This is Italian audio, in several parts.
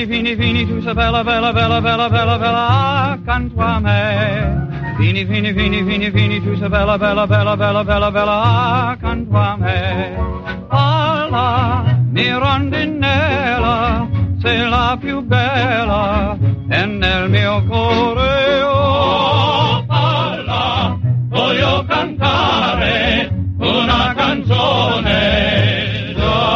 vini, vini, tu sei bella, bella, bella, bella, bella, bella, accanto a me. Vini, vini, vini, vini, vini, tu sei bella, bella, bella, bella, bella, bella, accanto a me. Alla mia rondinella, sei la più bella, e nel mio cuore, oh, parla, voglio cantare una canzone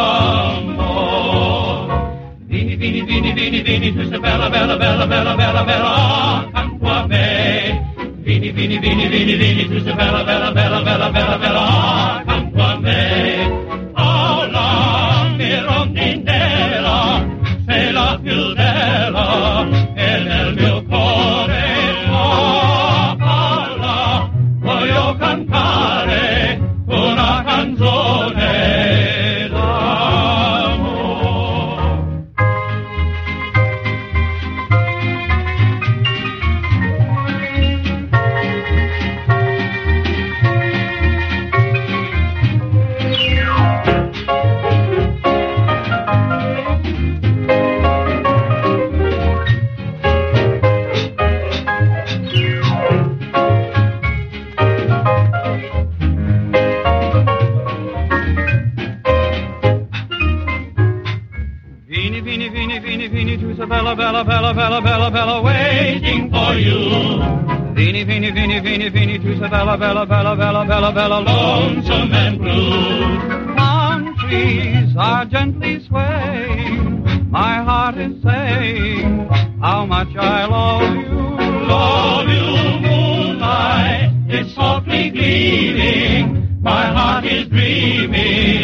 d'amore. Vini, vini, vini, vini, vini, tu sei bella, bella, bella, bella, bella, bella, accanto a me. Vini, vini, vini, vini, vini, tu sei bella, bella, bella, bella, bella, bella, accanto a me. Oh, la mia rondinella, sei la più bella, e nel mio cuore, oh, parla, voglio cantare una canzone d'amore. Vini, vini, vini, vini, vini, tu sei bella, bella, bella, bella, bella, bella, waiting for you. Vini, vini, vini, vini, vini, tu sei bella, bella, bella, bella, bella, bella, lonesome and blue. Palm trees are gently swaying, my heart is saying how much I love you. Love you, moonlight, it's softly gleaming, my heart is dreaming